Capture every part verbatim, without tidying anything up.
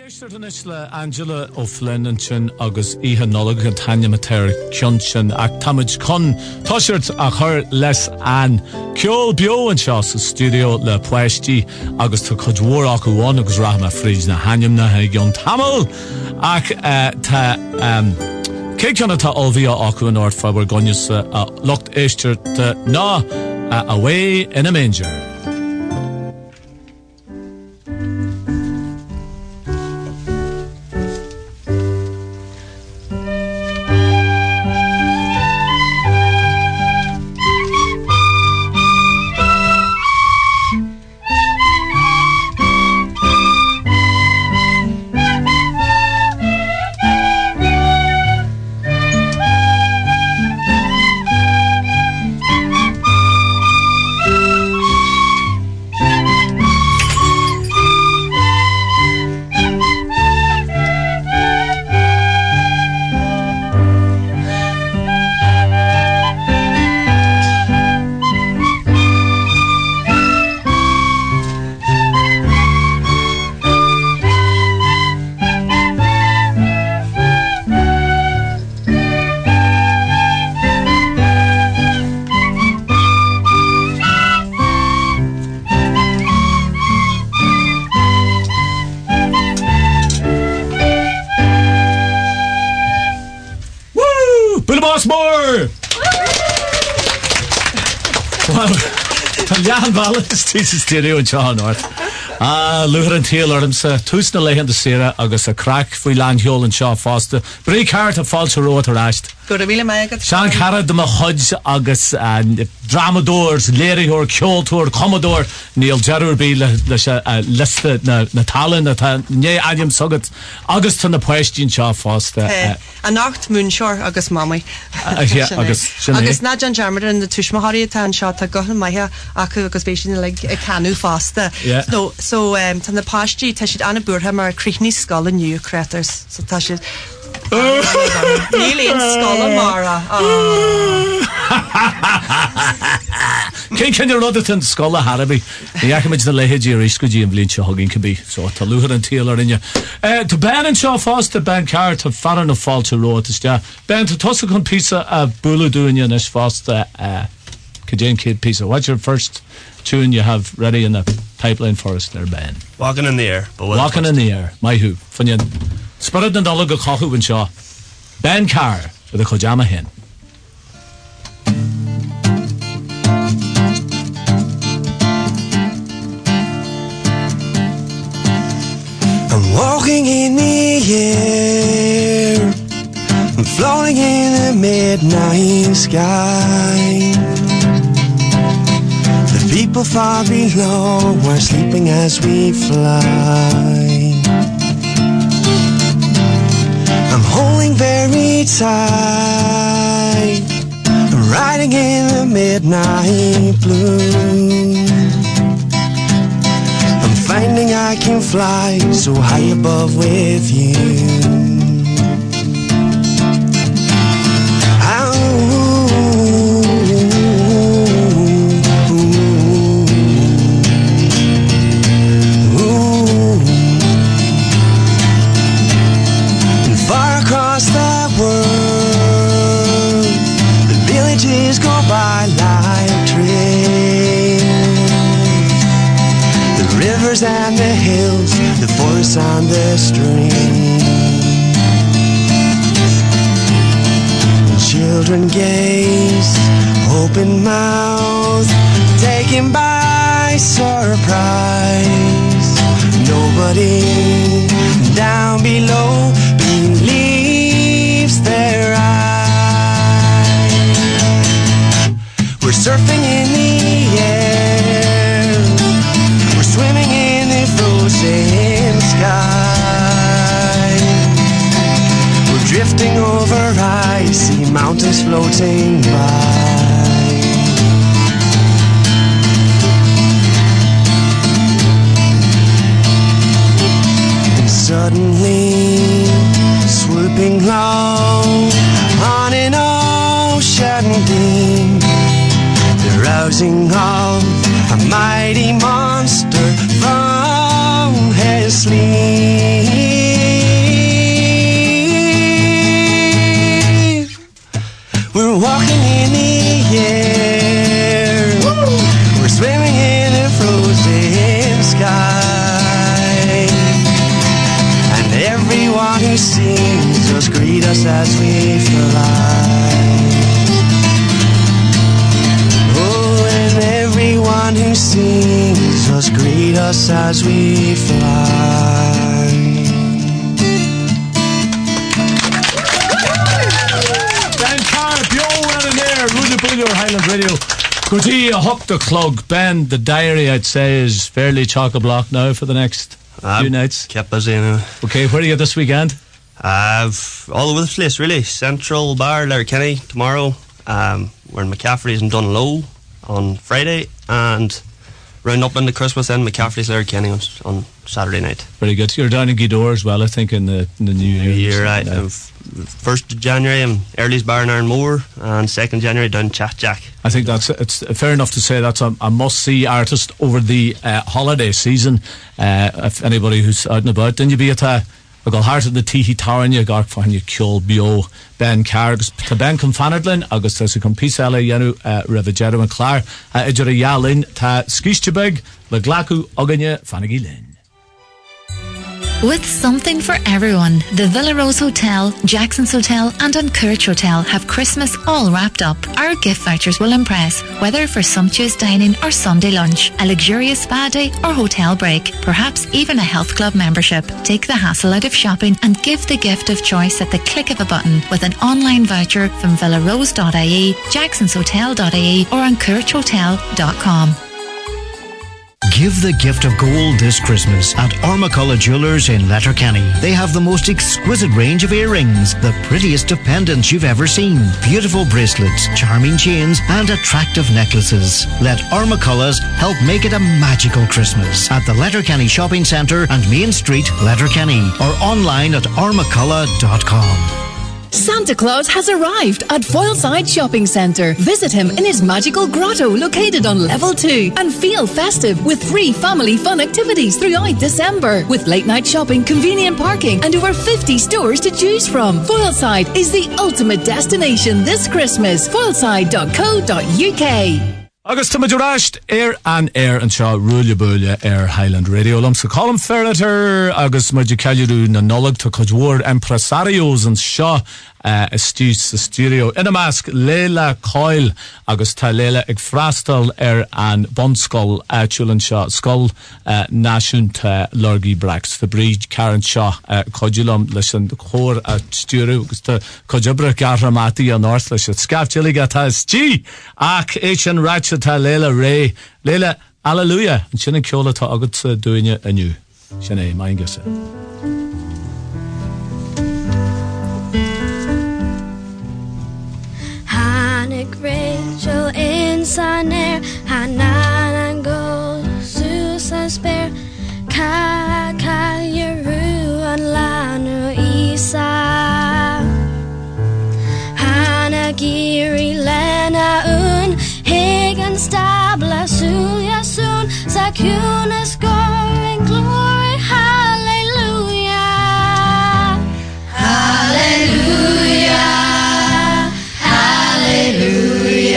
Le Angela O'Flynn and Chin agus Iha Nolag and Tanya Mater Kyunchin ac Tamage Con Toshert a her less an Kyol Bio and Shas studio le Pwesti agus to Kajwar aku one agus Rahma Fridge na Hanyam na Hagion Tamil ac ta um Kekana ta Olvia aku in North Faber Gonyus locked Easter na away in a manger. Jan Vallis teaches stereo in John North. Ah, Luher and Teal Ormsa, Tusna Lehan the Sierra, August a crack, Fui Land Hill and Shaw Foster, Bray Cart of False Road or Asht. Good a Villa Mega. Shan Cara de Mahudge, August and Dramadors, Larry or Kjol Tour, Commodore, Neil Jerry, Lester, Natalin, Nye Adam Suggett, August and the Question Shaw Foster. A Nacht Moonshore, August Mommy. Yeah, August. August Najan Jarmer and the Tushmahari Tan shot a Gohan Maya, Aku, August Bastion like a canoe faster. Yeah. So, so, um, Tan the Pashti, Tashid Anna Burham or Creekney Skull and New Craters. So Tashid. Nearly in Skull and Mara. Can you run it in Skull of Haraby? The Yakamage the Lehaji or Iskuji and Blincha Hugging can be. So, to Luher and Taylor in you. To Ben and Shaw Foster, Ben Carr, to Farron of Falter Road, to Ben to Tuscon Pizza of Bulu doing you, Nish Foster, Kajane Kid Pizza. What's your first tune you have ready in the pipeline for us there, Ben? Walking in the Air. But Walking in the Air. My who? Funyan. Spurred and Dollar Kohu and Shaw. Ben Carr with a Kojama hen. I'm walking in the air, I'm floating in the midnight sky. The people far below are sleeping as we fly. I'm holding very tight, I'm riding in the midnight blue. I'm finding I can fly so high above with you. Across the world, the villages go by like trains. The rivers and the hills, the forests and the streams. The children gaze, open mouth, taken by surprise. Nobody down below believes their eyes. We're surfing in the air, we're swimming in the frozen sky. We're drifting over icy mountains floating by. Suddenly, swooping low on an ocean deep, the rousing of a mighty monster from his sleep. everyone who sings us greet us as we fly. Oh, and everyone who sings us greet us as we fly. Ben Carr, Bio and an air, Rudy Bullier, Highland Radio. Goatee, a hook the clog. Ben, the diary, I'd say, is fairly chock-a-block now for the next uh, few nights. Kept busy anyway. Okay, where are you this weekend? Uh, all over the place, really. Central Bar, Letterkenny tomorrow. Um, we're in McCaffrey's in Dunlow on Friday, and round up into Christmas then McCaffrey's, Letterkenny on, on Saturday night. Very good. You're down in Gweedore as well, I think, in the, in the new year. New year, right. Uh, first of January in Early's Bar in Ironmore, and second of January down Chat Jack. I think that's it's fair enough to say that's a, a must-see artist over the uh, holiday season. Uh, if anybody who's out and about, then you be at a a go heart of the Tihi Tower and you got for you Kjol Bio Ben Carr to Ben Confanadlin August as a compisala yanu Revagero and Clar Ejura Yalin ta Skishtebeg the Glaku Oganya Fanagilin. With something for everyone, the Villa Rose Hotel, Jackson's Hotel and Anchorage Hotel have Christmas all wrapped up. Our gift vouchers will impress, whether for sumptuous dining or Sunday lunch, a luxurious spa day or hotel break, perhaps even a health club membership. Take the hassle out of shopping and give the gift of choice at the click of a button with an online voucher from villarose dot I E, jacksons hotel dot I E or anchorage hotel dot com. Give the gift of gold this Christmas at Armacolla Jewellers in Letterkenny. They have the most exquisite range of earrings, the prettiest of pendants you've ever seen, beautiful bracelets, charming chains and attractive necklaces. Let Armacollas help make it a magical Christmas at the Letterkenny Shopping Centre and Main Street, Letterkenny, or online at armacolla dot com. Santa Claus has arrived at Foyleside Shopping Centre. Visit him in his magical grotto located on level two and feel festive with free family fun activities throughout December with late night shopping, convenient parking and over fifty stores to choose from. Foyleside is the ultimate destination this Christmas. foyleside dot co dot U K. Agus tá madrast air an air an seo rúile búile air Highland Radio lum sa column ferreter agus maidí caiú na nolag tá codhór empresarios an seo uh, istús sa studio ina masc Leila Coyle agus tá Leila ag freastal ar an bonscoil uh, chúlan seo scoil uh, náisiúnta Lorgy Brax the bríd Karen seo uh, codúlam leis an chór a stúrú agus tá codjabra garramati an orth leis a scaftilig a tá istí ach éis an ráit tá Leila Ray Leila Alleluia an sinna ceola tá agat sa dúine aniu sinna é main gasa Hanig Rachel in Saner Hanan and Gold Susan Spare Ka Ka Yeru and Lanu Isa Hana Giri Lena Un Hagen Stabla Suya Soon Sakuna scoring glory Hallelujah Hallelujah Hallelujah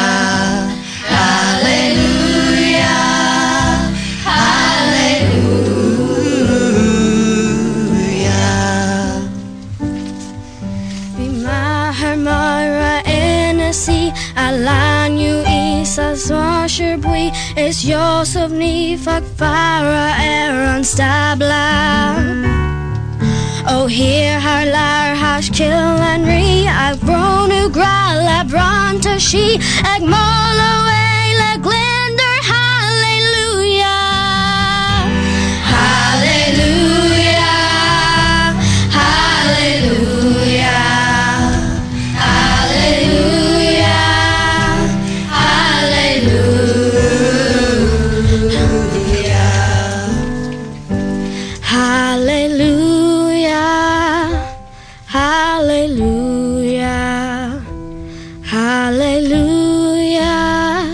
Hallelujah Hallelujah Be my Hermara in a sea Alan you Isa Swasher Bui is Joseph Nifak Farah Aaron Stabla Oh, here har lar hash kill and re I've grown who gral a bronta she ag away la glinder hallelujah hallelujah hallelujah hallelujah hallelujah hallelujah Hallelujah, hallelujah,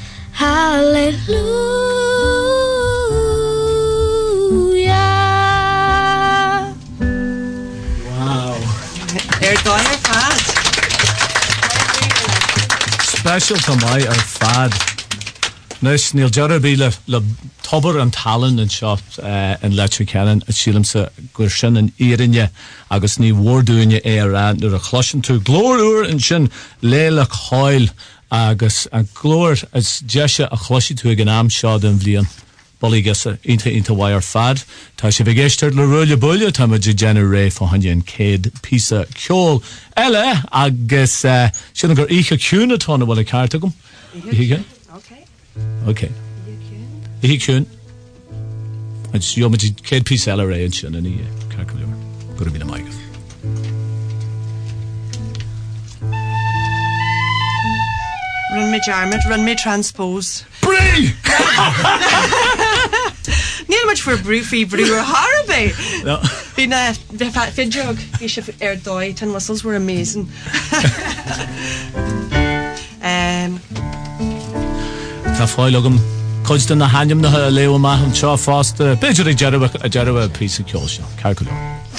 hallelujah. Wow. They're going to fad. Special to my ar fad. Nes níl jarabí le le tobar an talan an seo an leitri cean a sílamsa gur sin an éirinne agus ní bhórúine é ará nuair a chloisian tú glóúr an sin léile cháil agus an glóir as deise a chloisi tú ag an am seo den bblion. Bolígus inta inta bhair fad. Tá sé bhgéisteir le ruúile buile tá muid déanú ré fáhaine an céad písa ceol. Eile agus sin gur ihe ciúna tána bhfuil carta gom. Ihe? Okay. Okay. Ihe ciún. Agus jo muid céad písa eile ré an sin in ihe carcaúir. Gur a bhína maigas. Run me jarmid, run me transpose. Brie! Níl much for brúfí brewer Harvey. No. Bhí na fidjog bhí sé ar dóid and whistles were amazing. um, Tá fáil agam coidstan na hanim na leo maith an seo fásta beidir ag jarabh a jarabh a písa ceol seo. Carcaúir.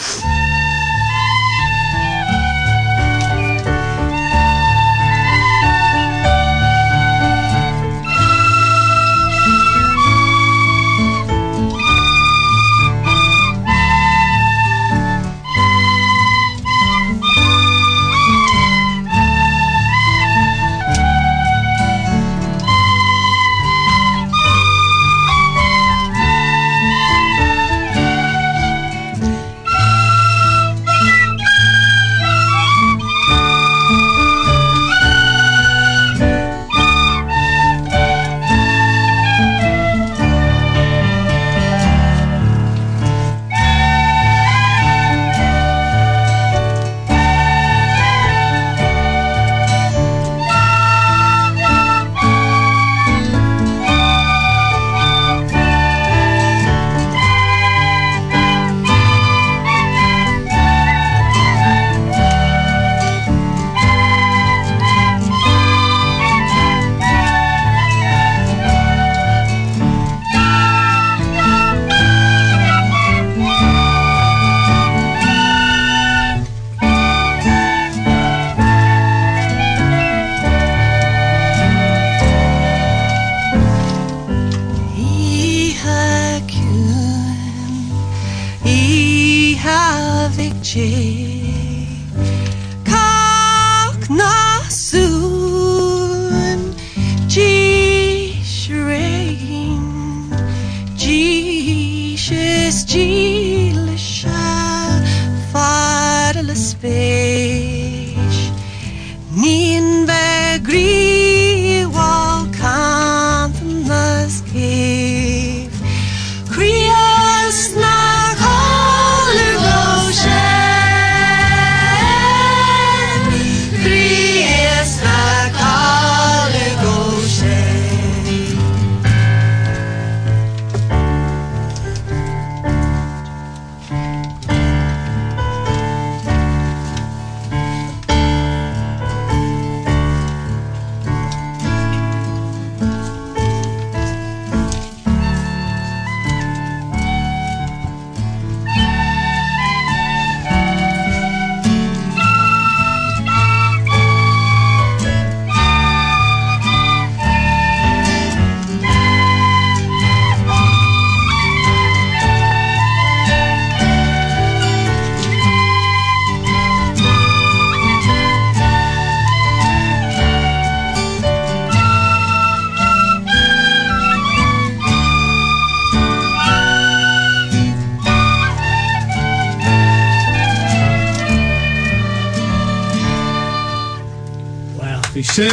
Sin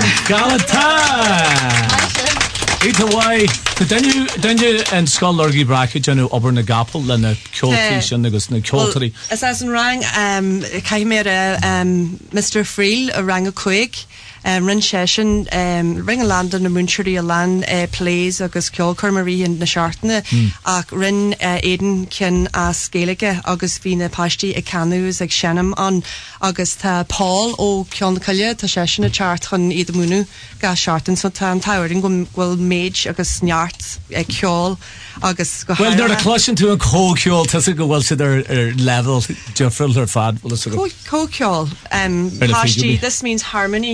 Galatá. Ita wai, denju denju en skolorgi bracket janu ober na gapel le na ceoltaí sin agus na ceoltaí. As as an rang um caiimir um Mister Friel a rang a cuig. Um, rin session um, ring a land in the Munchery a land uh, plays agus ceol Cormarie in na Seartna mm. ach rin uh, Eden kin as Gaelige agus fi na pastí a canús ag Shannon an agus tá Paul ó ceol na Caile tá session a chart chun iad múnú ga Seartan so tá an tairing go bhfuil méid agus neart ag ceol agus go well they're a closin to a co ceol tá go bhfuil si ar level Jeffrey her fad co ceol um pastí this means harmony you just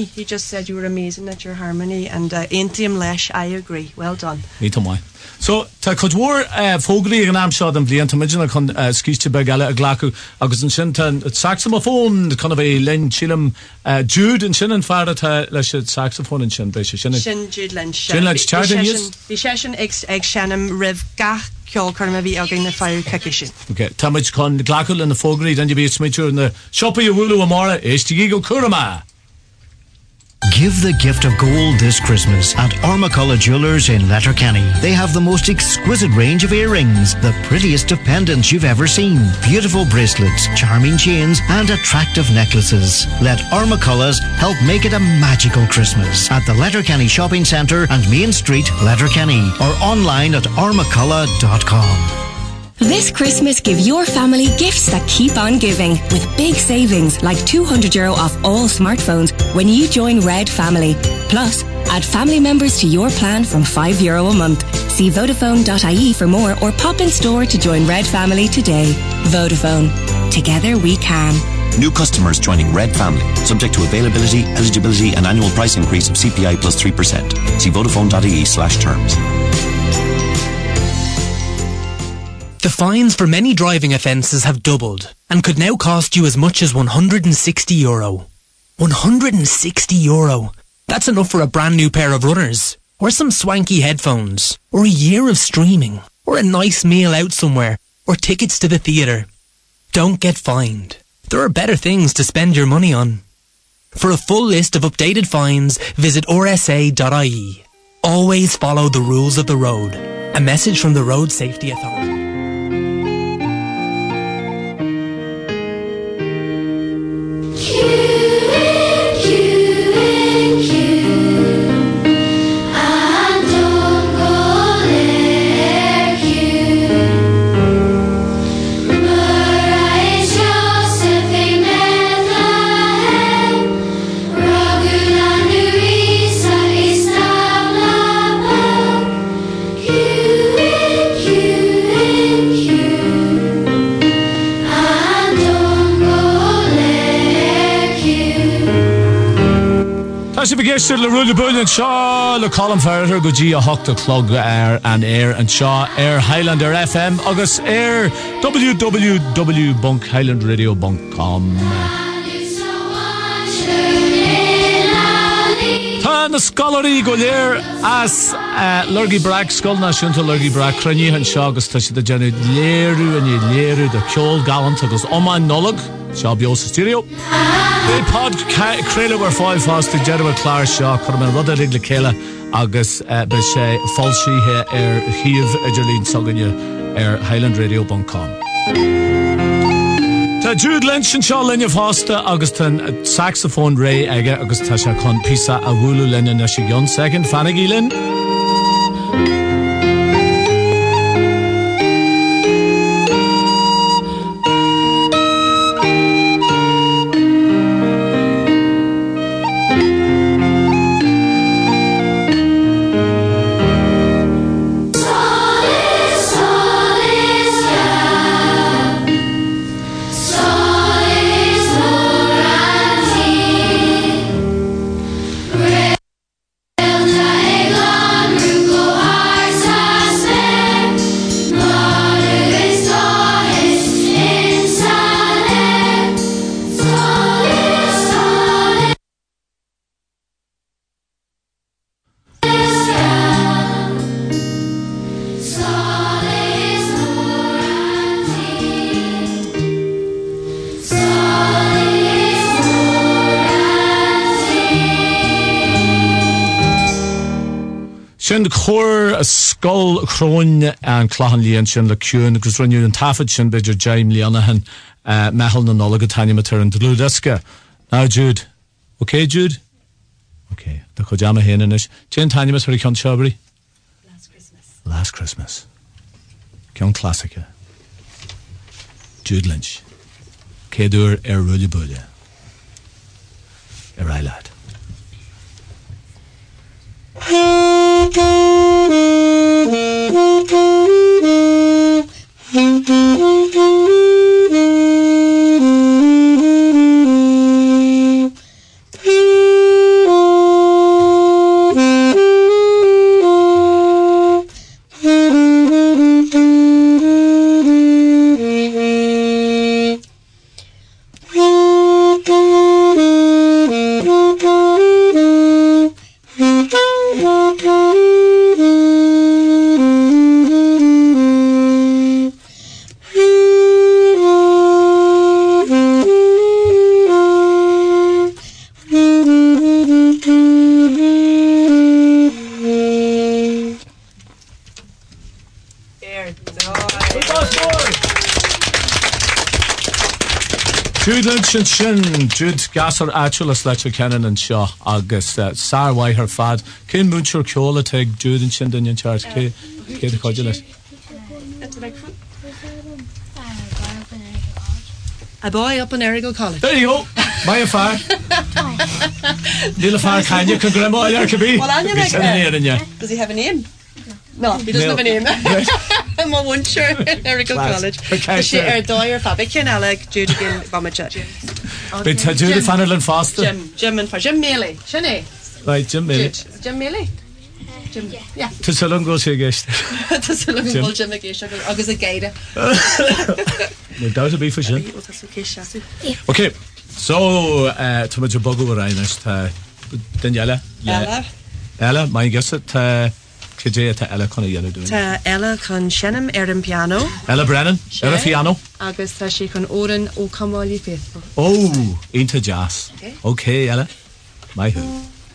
just said you were amazing at your harmony, and uh, Aintium Lesh, I agree. Well done. Me to mai. So, ta codwar fogri an am shot and blianta midna con skiste begala a glacu agus an shinta saxophone kind of a len chilum Jude and shin and farda ta lesh saxophone and shin beisha shin shin Jude Lynch shin Lynch charging yes the session ex ex shanam riv gach kjol karma vi agin the fire kakishin. Okay, tamage con glacu and the fogri then you be smitcher in the shop you wulu amara is to go kurama. Give the gift of gold this Christmas at Armacolla Jewelers in Letterkenny. They have the most exquisite range of earrings, the prettiest of pendants you've ever seen, beautiful bracelets, charming chains and attractive necklaces. Let Armacollas help make it a magical Christmas at the Letterkenny Shopping Centre and Main Street, Letterkenny, or online at armacolla dot com. This Christmas, give your family gifts that keep on giving with big savings like two hundred euro off all smartphones when you join Red Family. Plus, add family members to your plan from five euro a month. See Vodafone dot I E for more or pop in store to join Red Family today. Vodafone. Together we can. New customers joining Red Family. Subject to availability, eligibility and annual price increase of C P I plus three percent. See Vodafone dot I E slash terms. The fines for many driving offences have doubled and could now cost you as much as one hundred sixty euro. one hundred sixty euro. That's enough for a brand new pair of runners, or some swanky headphones, or a year of streaming, or a nice meal out somewhere, or tickets to the theatre. Don't get fined. There are better things to spend your money on. For a full list of updated fines, visit R S A dot I E. Always follow the rules of the road. A message from the Road Safety Authority. As begeistert le Rúla Búilín Shaw le Colin Farrell go dí a hochta clog air and air and Shaw air Highlander F M agus air w w w dot highland radio dot com. Tá na scolarí go léir as Lurgy Bragg Scoil Náisiúnta Lurgy Bragg Cruinníoch Shaw agus tá si de déanú léirú a ní léirú de ceol galant agus Oman Nolag Shaw Bio Studio. The pod created were five fast together with Clara Shaw, Carmen Rudder Ligla Kela, Agus Beshe Falshi here, Air Heave Egerlin Soganya, Air Highland Radio dot com. Ta Jude Lynch and Shaw Linya Foster, Augustin saxophone Ray Ega, Augustasha Con Pisa Awulu Lenya Nashigon, second Fanagi Lynn. Sin chóir a Scoil Chróin an Clachan Líon sin le ciún agus runniú an tafod sin beidir Jaim Líanahan uh, mehal na nola go taine matar an dlúdasca. Now Jude. Okay, Jude? Okay. Da chod jama héna ish. Jane taine matar i cion Shabri? Last Christmas. Last Christmas. Cion classica. Jude Lynch. Céadúr ar Rúla Búile. Ar ai lad. Jude sin sin Jude gasar actualas leis Kennen an seo agus Sarwai her fad cén múnseir ceola teag Jude sin duine charge cé cé a coide leis. A boy up in Errigal College. There you go. My affair. Little far can you grandma there could be. Well, Anya, does he have a name? No, he doesn't no. have a name. I'm a one sure Errigal College. Okay, she er doyer fabric ken Alec Jude again Bomacha. But Jude Fannerland Foster. Jim Jim and for Jim Mealy. Shane. Right, Jim Mealy. Jim Mealy. Jim, yeah. To Salon goes here, guest. To Salon goes Jim again. Agus a gaida. No doubt to be for sure. Okay, so uh, to much a bug over Reiners to Daniela. Ella. Ella, my guess it. Kajaya to Ella con Ella doing. To Ella con Shannon Erin piano. Ella Brennan. Ella piano. Agus ta she con Oren O Come All Ye Faithful. Oh, into jazz. Okay. Okay, Ella. My who.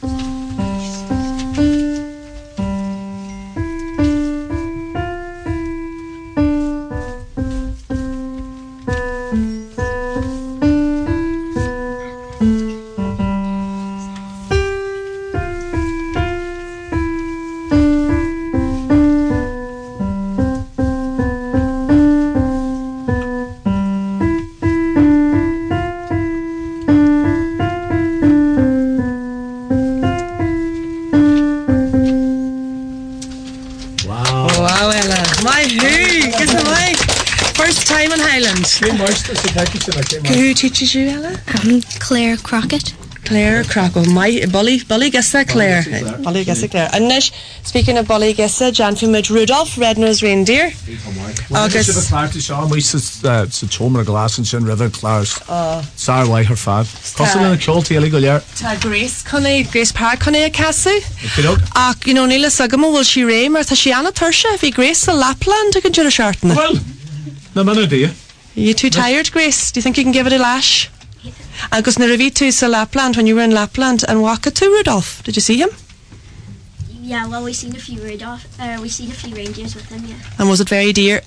Who teaches you, Ella? Um, Claire Crockett. Claire Crockett. My Bully Bully Gessa Claire. Bully Gessa Claire. And Nish, speaking of Bully Gessa, Jan Fumid Rudolph, Red-Nosed Reindeer. August. Clarty Shaw, we said Chomer Glass and Shin River Clars. Sorry, why her fad. Costing in a Colty illegal year. Ta Grace Connie, Grace Park Connie a Cassu. Ah, you know, Nila Sagamo, will she rain or she Anna Tursha if he Grace a Lapland to consider shorten? Well, no man idea. Are you too tired, Grace? Do you think you can give it a lash? And goes Naravi to Lapland when you were in Lapland and walk it to Rudolph. Did you see him? Yeah, well, we seen a few Rudolph. Uh, we seen a few reindeers with him. Yeah. And was it very dear?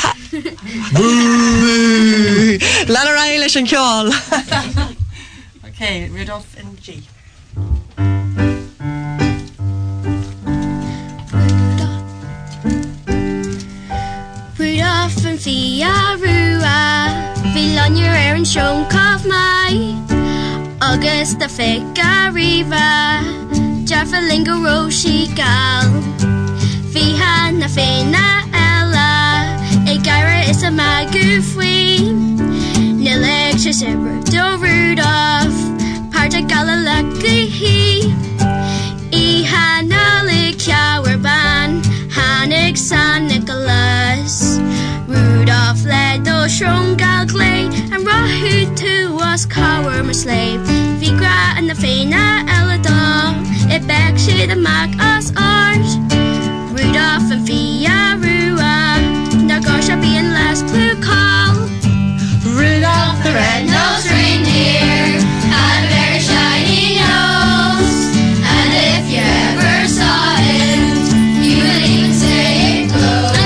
Lana Eilish and Kjol. Okay, Rudolph in G. Rudolph and Fiarua, Feel on your air and shown of my August the Fika Riva, Jaffalingo Roshi Gal, Fihana Fena Ella, Egara is a Magufui, Nilexus Do Rudolph, Partagala Lucky He, Ihana Likyawerban, Hanik San Nicholas. Rudolph led those strong gal clay, and Rahu too was cower my slave. Vigra and the Fena Eladol, it back she the Mac us ours. Rudolph and Fia Rua, Nagosha being last blue call. Rudolph the red-nosed reindeer had a very shiny nose, and if you ever saw it, you would even say it glowed.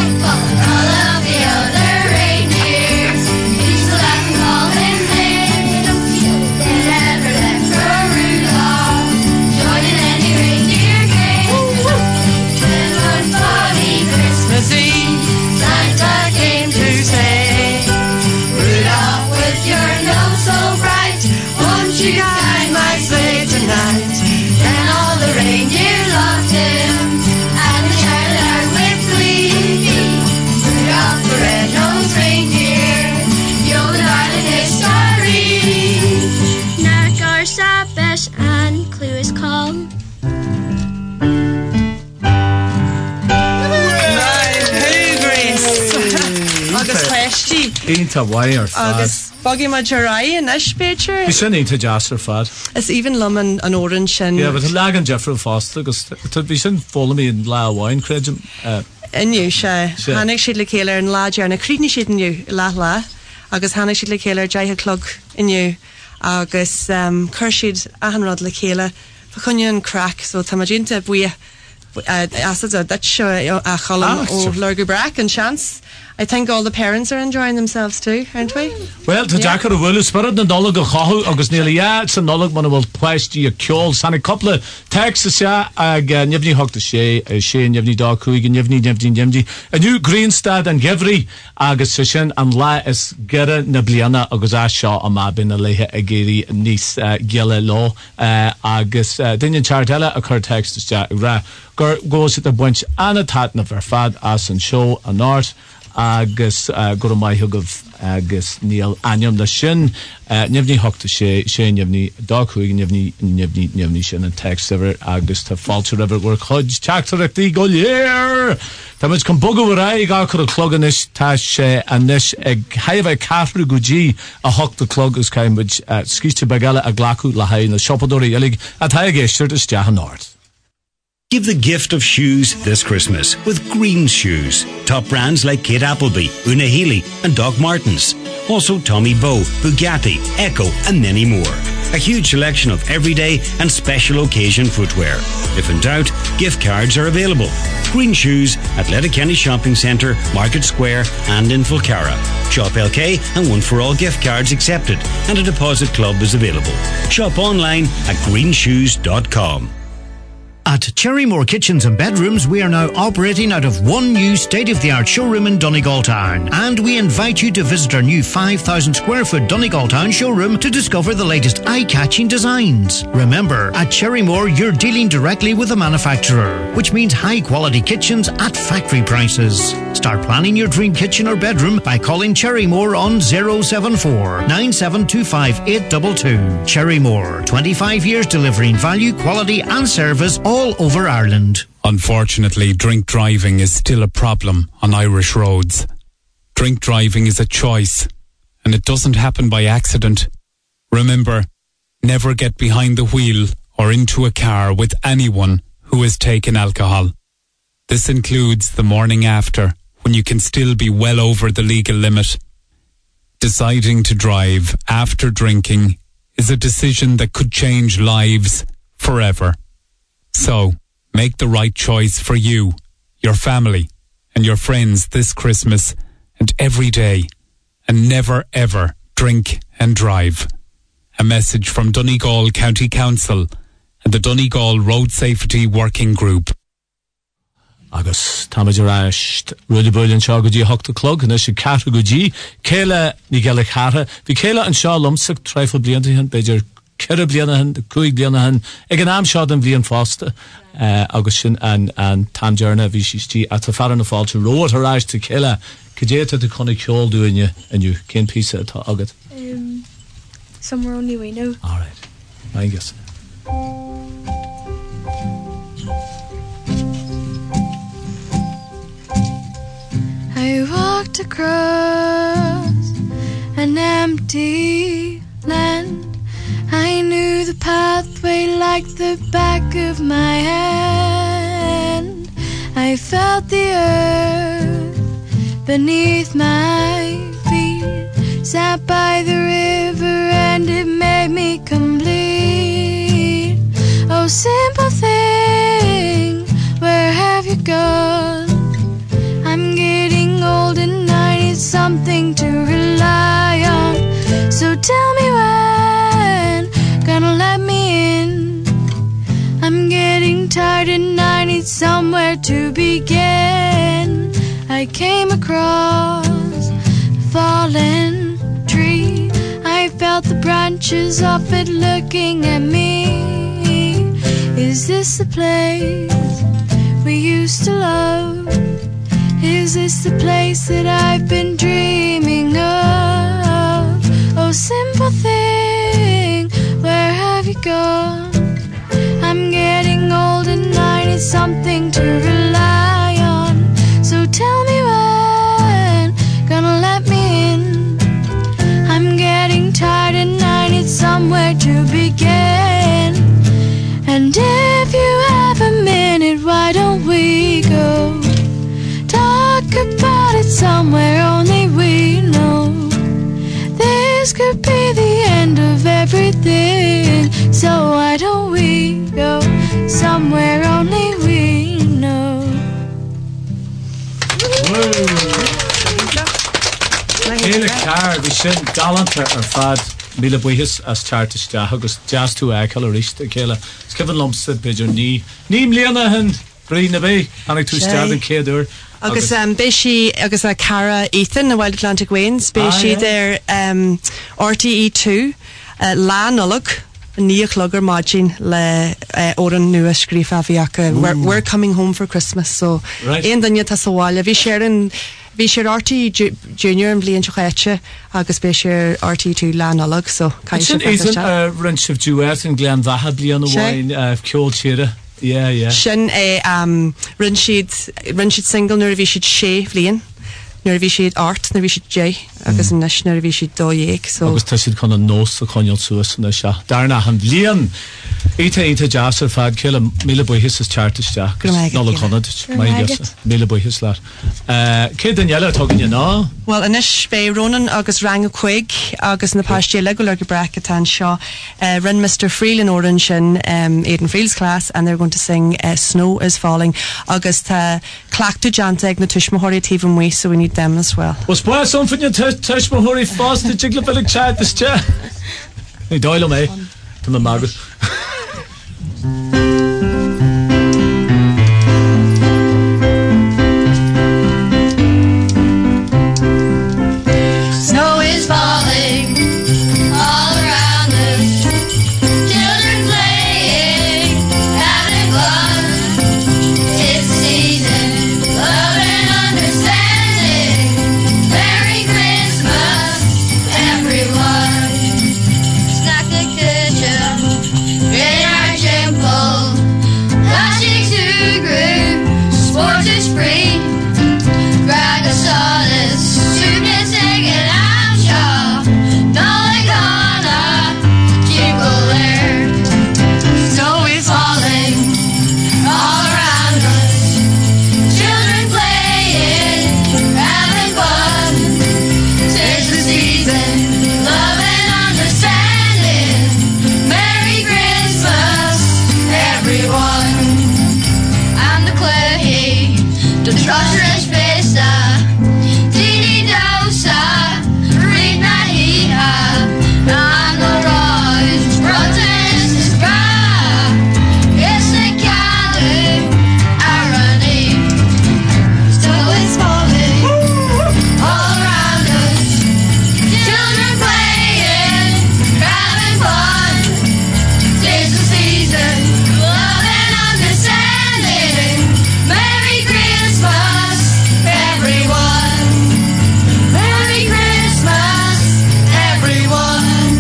Into wire fad. August Boggy Majorai and Ish Becher. We should need to jazz her fad. It's even Lumen and Orange and. Yeah, but the lag and Jeffrey Foster because we shouldn't follow me in La Wine Credit. In you, Sha. Hannick she'd like Kayla and La Jarna Creedney she'd in you, La La. August Hannick she'd like Kayla, Jai Clug in you. August um, Kershid Ahanrod like Kayla. Facunion crack, so Tamajinta we. Acids a Dutch a Column or Lurgy Brack and Chance. I think all the parents are enjoying themselves too, aren't we? Well, to Yeah. Jack or Will spirit na nolog go chahu agus nearly yeah, it's a nolog man will pwesti a kjol san a couple of texts yeah, ag nivni hog the she, she nivni dog kuig nivni nivni nivni a new Greenstad and Gevri agus session and la is gera na bliana agus a shaw a ma bin a lehe agiri nis gele law agus dinyan chartella a cur text ja ra gur goes at the bunch anna tat na verfad as and show a north agus uh, go mai hugov agus Neil Anyam the shin uh, nivni hokta she she nivni doghuig nivni nivni nivni shin and text ever agus to falter ever work hodge chactorati go year tamach kan bogo rai ga kur cloganish tash and nish have a kafru guji a hokta clogus cambridge uh, skiste bagala a glaku la hay na shopadori elig at haige shirt is jahan north. Give the gift of shoes this Christmas with Green Shoes. Top brands like Kate Appleby, Una Healy and Doc Martens. Also Tommy Bow, Bugatti, Echo and many more. A huge selection of everyday and special occasion footwear. If in doubt, gift cards are available. Green Shoes at Letterkenny Shopping Centre, Market Square and in Fulcara. Shop L K and one for all gift cards accepted and a deposit club is available. Shop online at green shoes dot com. At Cherrymore Kitchens and Bedrooms, we are now operating out of one new state-of-the-art showroom in Donegal Town. And we invite you to visit our new five thousand square foot Donegal Town showroom to discover the latest eye-catching designs. Remember, at Cherrymore, you're dealing directly with the manufacturer, which means high-quality kitchens at factory prices. Start planning your dream kitchen or bedroom by calling Cherrymore on zero seven four nine seven two five eight two two. Cherrymore, twenty-five years delivering value, quality and service all over Ireland. Unfortunately, drink driving is still a problem on Irish roads. Drink driving is a choice, and it doesn't happen by accident. Remember, never get behind the wheel or into a car with anyone who has taken alcohol. This includes the morning after, when you can still be well over the legal limit. Deciding to drive after drinking is a decision that could change lives forever. So, make the right choice for you, your family, and your friends this Christmas and every day, and never ever drink and drive. A message from Donegal County Council and the Donegal Road Safety Working Group. Agus Tamajarasht really brilliant show go hokta clog and she cata go g Kayla Nigella Cara the Kayla and Shaw Lumsick trifle blianta hen bejer Kira bliana hen the Kuig bliana hen ag an am shot and blian fosta uh, Augustin and and Tangerna Vishisti at the Farana fall to road her eyes to Kayla Kajeta the Connie Kjol doing you and you can piece it agat um somewhere only we know. Alright I guess I walked across an empty land. I knew the pathway like the back of my hand. I felt the earth beneath my feet. Sat by the river and it made me complete. Oh, simple thing, where have you gone? I'm getting old and I need something to rely on. So tell me when, gonna let me in. I'm getting tired and I need somewhere to begin. I came across a fallen tree. I felt the branches of it looking at me. Is this the place we used to love? Is this the place that I've been dreaming of? Oh, simple thing, where have you gone? I'm getting old and I need something to rely on. So tell me when, gonna let me in. I'm getting tired and I need somewhere to begin. And if you have a minute, why don't we go talk about it somewhere only we know? This could be the end of everything, so why don't we go somewhere only we know? Céile car bhí sin galanta ar fad míle buchas as chartiste agus jazz tú eiceil a ríiste céile scivan lomsa beidir ní ní mlíana hen brí na bé annig tú stead an céadúr agus um, bé si agus a Cara Ethan na Wild Atlantic Wains bé si there um, R T E two uh, lá nolog níochlogger margin le uh, oran nua scrífa bhíacha we're, we're coming home for Christmas so right. Aon danne tá sáile bhí sé an bhí sé R T Ju- Junior an bblion choéite agus bé sé R T two lá nolog so cai sin éan uh, rinship duet an Glen Vaha blian bháin uh, ceol tíre yeah yeah sin é um, rinsiad rinsiad single nuair a bhí siad sé bblion nuair a bhí siad art nuair a bhí siad J agus an nuair a bhí siad dó dhéag so agus tá siad chun an nós a chuineal suas na se darna an bblion Ita ita jazz ar fad céile míle buchas is chartisteach nóla conad míle buchas leat cé Daniela tugann ná? Well inis bé Ronan agus rang a chuig agus na páistí le go le go bracket an seo uh, run Mister Friel in Orange sin um, Aidan Friel's class and they're going to sing uh, Snow is Falling agus tá clachtú janta ag na tuismothirí tíbhan mí so we need them as well. Was buá somfin your tuismothirí fásta jigla belig chartiste? Ní dáil mé tá na mágad. Snow is falling all around us. Children playing, having fun. It's the season, love and understanding. Merry Christmas, everyone. Snack the kitchen, in our temple. Plastic to group, sports is free. Grab a solace, soup and sing it out, y'all. Nolly gonna jingle there. Snow is falling all around us. Children playing, having fun. Tis the season, love and understanding. Merry Christmas, everyone. I'm the clay, the treacherous pista. Didi dosa, read my hee-ha. I'm the rise, protest is dry. It's the Cali irony. Snow is falling all around us. Children playing, having fun. Tis the season, love and understanding. Merry Christmas, everyone. Merry Christmas, everyone.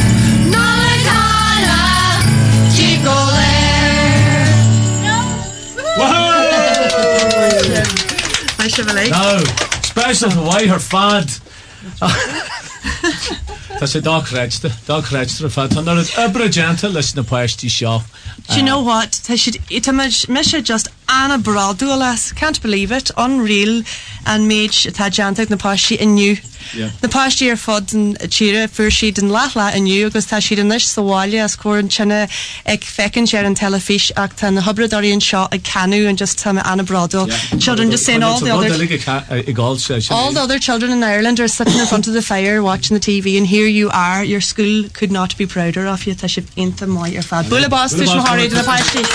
Nolikana, Chicolair. I should have No, special Hawaii her fad. Tá sé dáreiste dáreiste ar fad Tá ar ebre gentle leis na páistí seo. Do you know what? Tá siad ita mis just Anna Bradú las can't believe it unreal and made tá janta na páistí inniu. Yeah. Na páistí ar fod an tíre fuair siad an lethla inniu agus tá siad inis sáile as cuair an sinne ag fecinn sé an telefís ach tá na hobradaíonn seo ag canú and just tá Anna Bradú. Yeah. Children just saying all the other all the other children in Ireland are sitting in front of the fire watching the T V and here you are, your school could not be prouder of you. Tá siad inta mai ar fad. Bula bás tuis mathraí na páistí.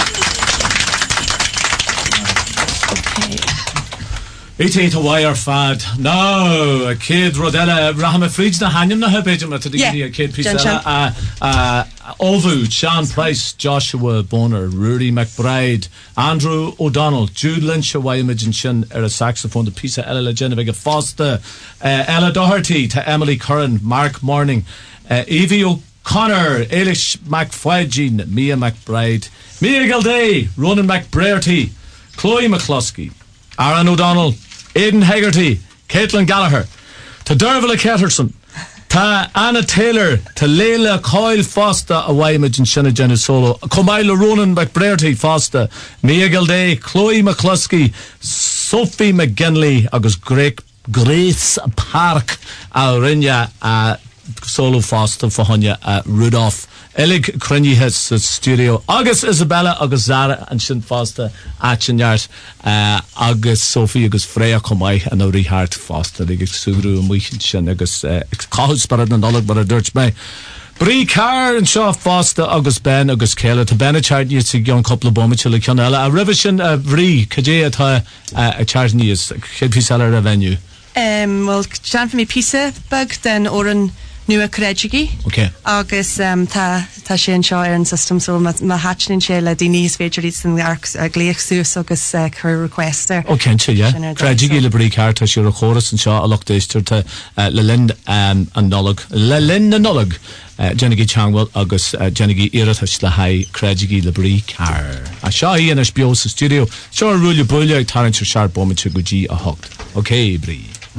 Ita wire fad. No, a kid Rodella Rahama Fridge na Hanyam na Hebejum at the Yeah. a kid Pisella uh uh Ovu, Sean Price, Joshua Bonner, Rudy McBride, Andrew O'Donnell, Jude Lynch, Imogen Shin, er a saxophone, the Pisa Ella Genevieve Foster, uh, Ella Doherty, to Emily Curran, Mark Morning, uh, Evie O'Connor, Eilish McFadgin, Mia McBride, Mia Gilday, Ronan McBraerty, Chloe McCluskey, Aaron O'Donnell, Aidan Hegarty, Caitlin Gallagher, to Dervilla Ketterson, to Anna Taylor, to Leila Coyle Foster, a Imogen Shinna Jenna Solo, Comaila Ronan McBraerty Foster, Mia Gilday, Chloe McCluskey, Sophie McGinley, agus Greg Grace Park, a Rinya, uh, Solo Foster, Fahonya, uh, Rudolph, Elig Crunnyhe sa studio agus Isabella agus Zara an sin fásta atsinart uh, agus Sophie agus Freya comai an ó Richard fásta ag súgrú a muichin sin agus uh, cáhus barad an dolag bar a dúirt mé. Brí car an seo fásta agus Ben agus Céile tá Ben a chartní sig an couple of bomit le ceanile a rih sin a brí cadé atá a chartníos chéad písala a venue. Um, well, Jan for me pizza bug then or an nua Crejigi. Okay. Agus um, ta ta sé an seo ar an system so ma, ma hatchin sé le díníos féidir ís an arcs a gléach sús agus uh, chur requester. O Kense, yeah. Crejigi le brí car tá sé a chóras an seo a loch déistir ta uh, le lind um, an nolog. Le lind an nolog. Uh, Jennigi Changwell agus uh, Jennigi Iratas le hai Crejigi le brí car. A seo í an as bio sa studio. Seo a rúlia búlia ag tarint ar sharp bomit go G a hocht. Okay, brí.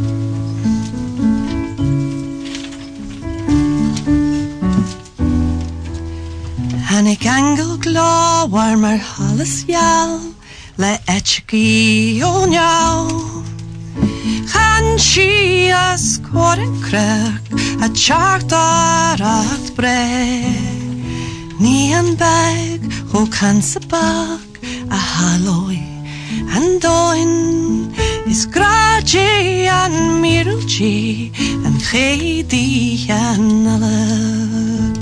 Hannig angel glá war mar hallas jal le etchigi o njau. Chan si as corin crach a chart aracht bre. Ní an bag ho can sa bag a haloi an doin is graji an mirulji an chedi an alag.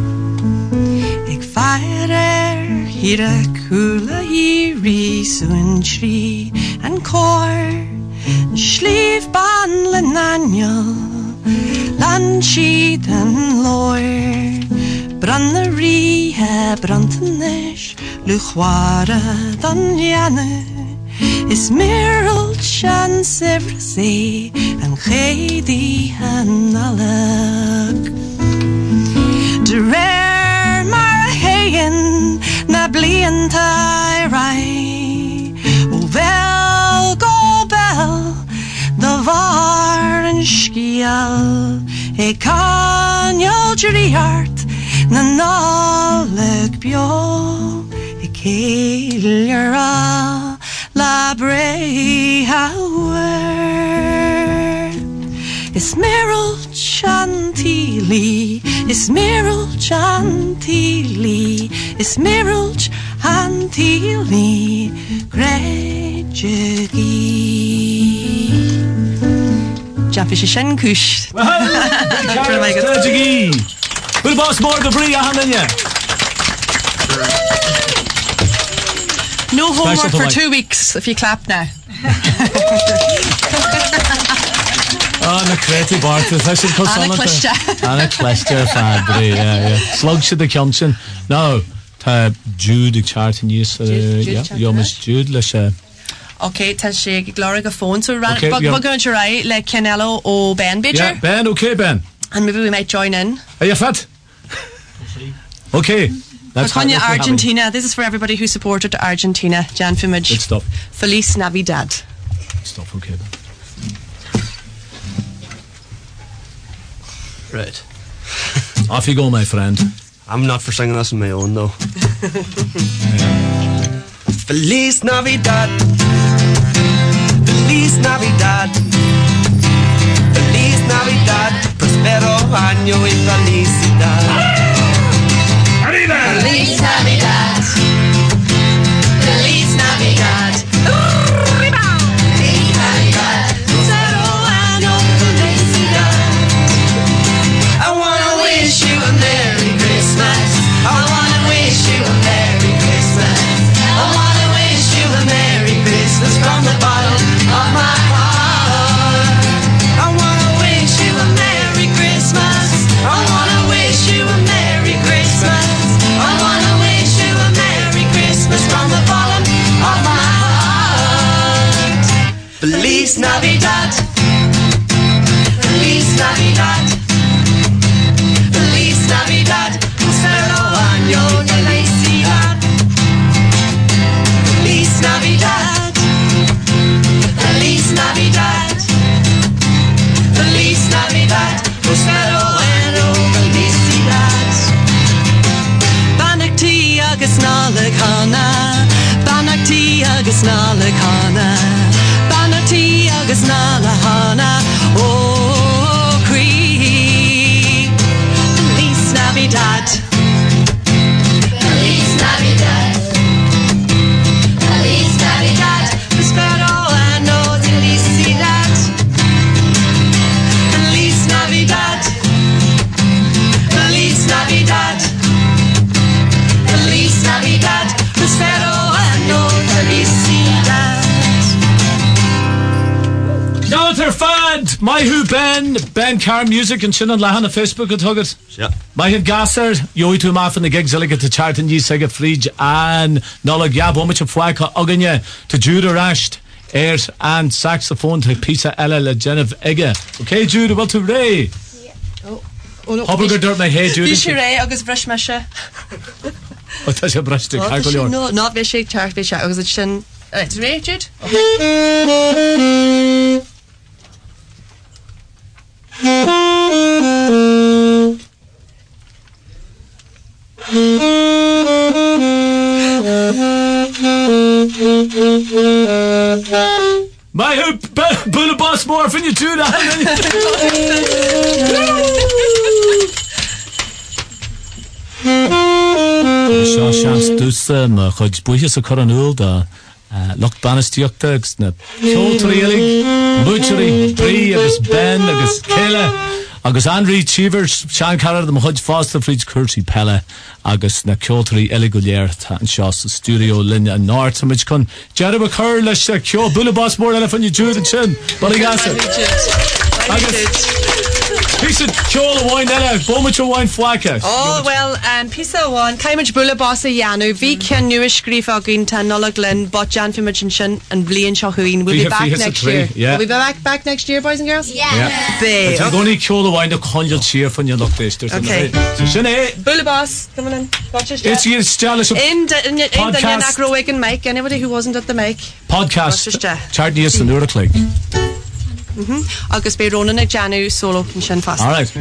Fire hier a kula hiri suin shri an kor Schlief ban len anjal Lan shid an lor Brannerie he brantenish Luchwara dan jane Is merald shan sevrasi An chedi an alag De rare mar heien Na blian tai rai O vel go bel De var en skial E kanjal driart Na naleg bio E keilera La brei hauer Is merald chantili Is merald chantili Is merald chantili Grejegi Jaffish shen kush Grejegi Will boss more the brie hand ya No homework for two weeks if you clap now Oh, na creative artist. I should call Anna Clista. Anna Clista, fabry, yeah, yeah. Slug should the Kionshin. No, ta Jude charting use. Yeah, you almost Jude. Let's. Okay, ta she Gloria go phone so ran. Okay, but yeah. we're going to write like Canelo or Ben Bidger. Yeah, Ben. Okay, Ben. And maybe we might join in. Are you fat? Okay. That's Tanya Argentina. This is for everybody who supported Argentina. Jan Fimage. Good stuff. Feliz Navidad. Good stuff. Okay. Ben. Right. Off you go, my friend. I'm not for singing this on my own, though. Feliz Navidad. Feliz Navidad. Feliz Navidad. Prospero año y felicidad. ¡Arriba! Feliz Navidad. Feliz Navidad. ¡Arriba! Feliz Navidad. Prospero año y felicidad. I wanna wish you a Merry Christmas. I wanna wish you a Merry Christmas. I wanna wish you a Merry Christmas from the bottom of my heart. I wanna wish you a Merry Christmas. I wanna wish you a Merry Christmas. I wanna wish you a Merry Christmas from the bottom of my heart. Feliz Navidad. Feliz Navidad. Feliz Navidad, prospero año de felicidad. Feliz Navidad, Feliz Navidad, Feliz Navidad, prospero año de felicidad. Banachti agus nalakana, Banachti agus nalakana, Banachti agus nalahana, oh Cree. Navidad, My who Ben Ben Car Music and Chin and Lahan on Facebook at Huggett. Yeah. My head gasser, Yoi to Maff and the gigs like to Charton Ye Sega Fridge and Nola Gab Omich of Fuaka Oganya to Judah Rasht, airs and saxophone to Pisa Ella Le Genev Ege. Okay, Judah, well to Ray. Oh, oh no. Hobber dirt my head, Judah. Bishire Ray, August Brush Mesha. What does your brush to Cargol? No, not Bishik, Chark Bisha, August Chin. It's Ray, Jude. My hoop, Bulla Boss more when you do that. Seo seans dúsa má chuid buíochas a choranúil da Loch Banisteochta agus na ceoltarí eilí, mútearí, brí agus Ben agus Céile agus Andrew Cheever, Sean Carrad am chuid fásta fríd Curty Pella agus na ceoltarí eilí go léir tá an seo sa studio linne an náir tamid chun Jerry McCurr leis a ceol Bulla Boss mór eile fan you Jude and Chin. Bali gasa. Agus piece of ceol a wine eile, bómach a wine flaca. Oh, well, um, piece of wine, Caimage Bulla Boss a Yanu, Bhí cean nuas scríomh agin tá Nola Glen, but Jan Fimage and Shin and Blian Shahuin. We'll be back next year. Yeah. Will we be back, back next year, boys and girls? Yeah. Yeah. Babe. I'm going to ceol a wine to conjure cheer from your look this. Okay. So Shin Bulla Boss, come on in. Watch us. It's you, Stella. In the in the Podcast. Nacro Wake and Mike. Anybody who wasn't at the mic. Podcast. Charity is the Nura Click. Mm-hmm. August Bay Ronan and Janu solo and Shin Fast. All right.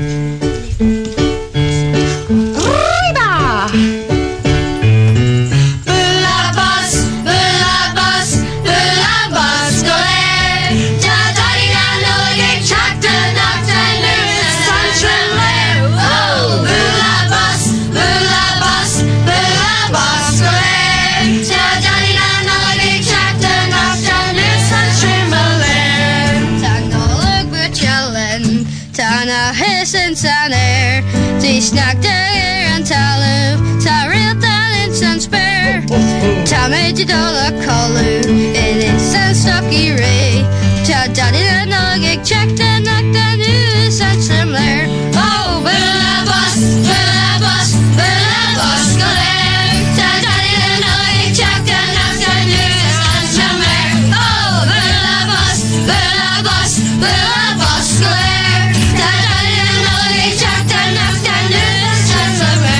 Bulla Boss, Bulla Boss, Bulla Boss, go there. Da da di da no get chucked and knocked and loose. Sunshine there. Oh, Bulla Boss, Bulla Boss, Bulla Boss, go there. Da da di da no get chucked and knocked and loose. Sunshine there. Tanolog butchellen, Tana hissen saner. Die snakte er aan talu, ta real talent and spare. Ta made you dollar collu, it is and stocky ray. Ta daddy and nugget checked and knocked and news and similar. Oh, Bulla Boss, Bulla Boss, Bulla Boss, go there. Da da di da no get chucked and knocked and loose and somewhere. Oh, Bulla Boss, Bulla Boss, Bulla Boss, go there. Da da di da no get chucked and knocked and loose and somewhere.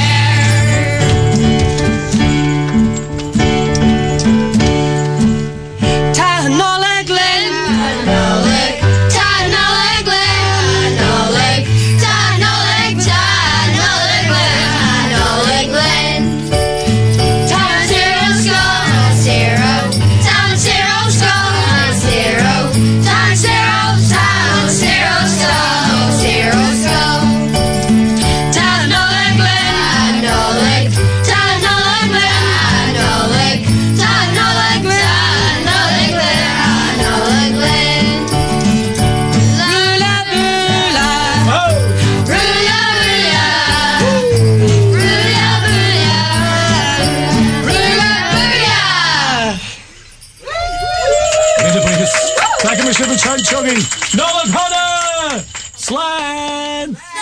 Ta Nola Glen. Tanolig, Tanolig, Tanolig, Tanolig, Tanolig, Tanolig, Town zero skull, zero, town zero skull, zero, town zero, town zero skull, zero skull. Tanolig, Tanolig, Tanolig, Tanolig, Tanolig, Tanolig, Back in my ship and chugging. Nola Connor! Slan!